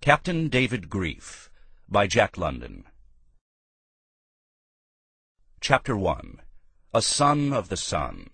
Captain David Grief by Jack London. Chapter 1. A Son of the Sun.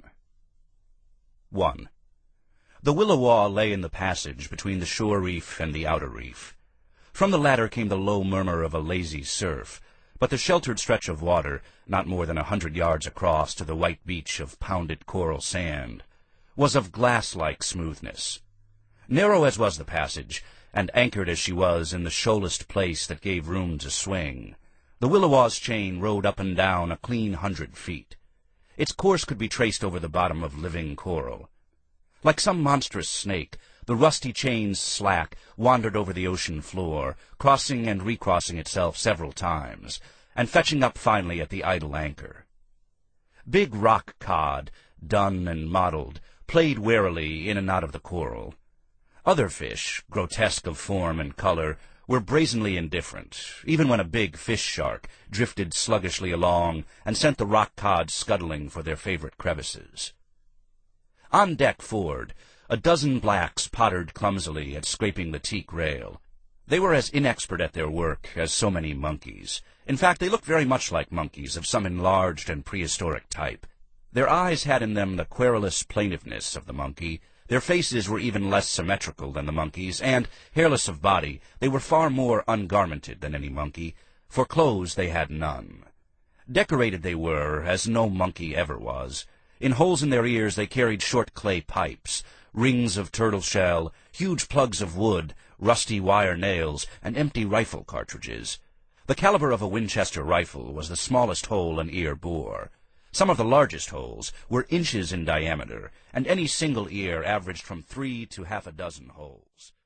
1. The Willowaw lay in the passage between the shore reef and the outer reef. From the latter came the low murmur of a lazy surf, but the sheltered stretch of water, not more than 100 yards across to the white beach of pounded coral sand, was of glass-like smoothness. Narrow as was the passage, and anchored as she was in the shoalest place that gave room to swing, the Willowaw's chain rode up and down a clean 100 feet. Its course could be traced over the bottom of living coral. Like some monstrous snake, the rusty chain's slack wandered over the ocean floor, crossing and recrossing itself several times, and fetching up finally at the idle anchor. Big rock cod, done and mottled, played warily in and out of the coral. Other fish, grotesque of form and color, were brazenly indifferent, even when a big fish shark drifted sluggishly along and sent the rock cod scuttling for their favorite crevices. On deck forward, a dozen blacks pottered clumsily at scraping the teak rail. They were as inexpert at their work as so many monkeys. In fact, they looked very much like monkeys of some enlarged and prehistoric type. Their eyes had in them the querulous plaintiveness of the monkey. Their faces were even less symmetrical than the monkey's, and, hairless of body, they were far more ungarmented than any monkey, for clothes they had none. Decorated they were, as no monkey ever was. In holes in their ears they carried short clay pipes, rings of turtle shell, huge plugs of wood, rusty wire nails, and empty rifle cartridges. The caliber of a Winchester rifle was the smallest hole an ear bore. Some of the largest holes were inches in diameter, and any single ear averaged from 3 to half a dozen holes.